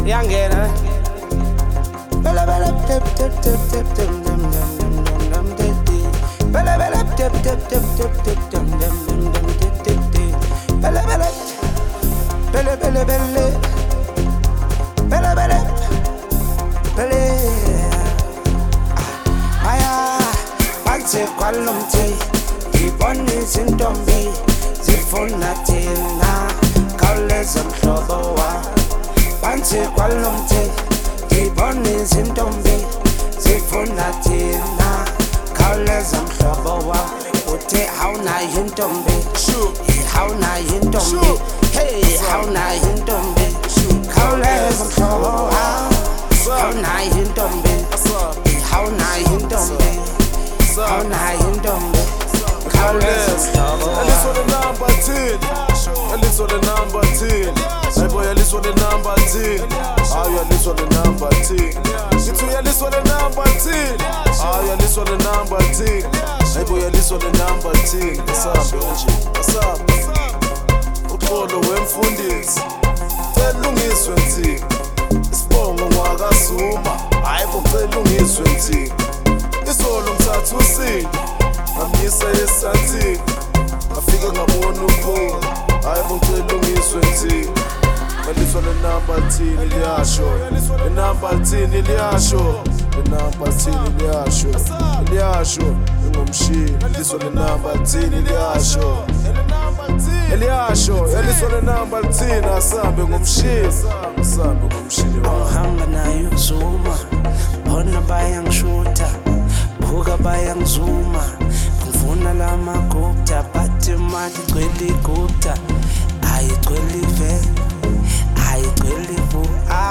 Yangena. Bella bella tip tip tip tip tip dum dum dum dum dum tip tip. Bella bella tip tip tip tip tip dum dum dum dum tip tip tip. Bella bella bella bella bella bella bella bella. Aya banse kwalomthi iboni zintombi zifuna thina khawuleza mhlobo wa banse kwalomthi iboni zintombi zifuna thina khawuleza mhlobo wa uthe awunayo intombi awunayo intombi hey awunayo intombi khawuleza mhlobo wa awunayo intombi awunayo intombi awunayo intombi khawuleza mhlobo wa At least on the number 10. At least on the number 10. Hey boy, at least on the number 10. Ah, yeah, at least on the number 10. You too, at least on the number 10. Ah, yeah, at least on the number 10. Hey boy, at least on the number 10. What's up, Benji? What's up? Uxolo wemfundisi celungiswe nthi isibongo ngwakazuma hayi bo celungiswe nthi isolo mthatha usini ngamisa esathini afike ngabona uphunga hayi bo celungiswe nthi Eliswa le number 10 iliyasho le number 10 iliyasho le number 10 iliyasho iliyasho ngomshini Eliswa le number 10 iliyasho Eliyasho, eliswa le number 10 asambe ngomshini asambe ngomshini uhamba nayo uzuma bona bayangishuta buka bayangizuma ngifuna lamagupta bathi mali igcwele igupta ayigcwele ive ayigcwele ivu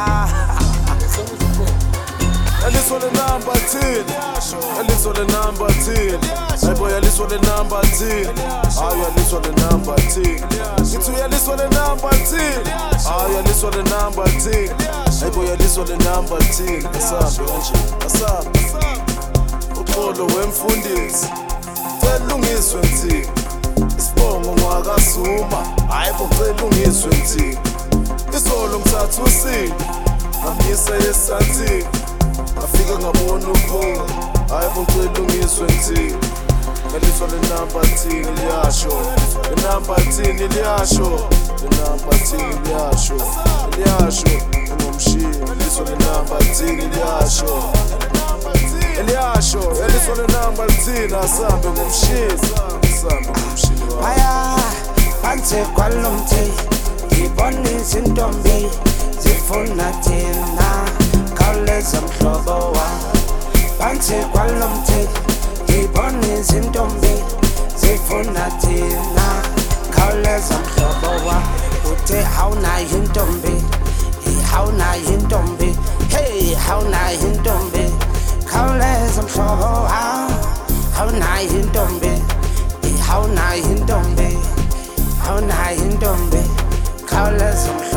Eliswa le number 10 Eliswa le number 10 Hey boy, eliswa le number 10 Ah, yeah, eliswa le number 10 Itu eliswa le number 10 Ah, yeah, eliswa le number 10 Hey boy, eliswa le number 10 Asambe nje, asambe Uxolo wemfundisi celungiswe nthi isibongo ngwakazuma hayi bo celungiswe nthi isolo mthatha usini ngamisa esathini afike ngabona uphunga hayi bo celungiswe nthi Eliswa le number 10 iliyasho le number 10 iliyasho le number 10 iliyasho iliyasho ngomshini Eliswa le number 10 iliyasho Eliyasho, eliswa le number 10 asambe ngomshini asambe ngomshini aya banse kwalomthi iboni zintombi zifuna thina khawuleza mhlobo wa banse kwalomthi iboni zintombi zifuna thina khawuleza mhlobo wa uthe awunayo intombi awunayo intombi hey awunayo intombi khawuleza mhlobo wa awunayo intombi awunayo intombi awunayo intombi khawuleza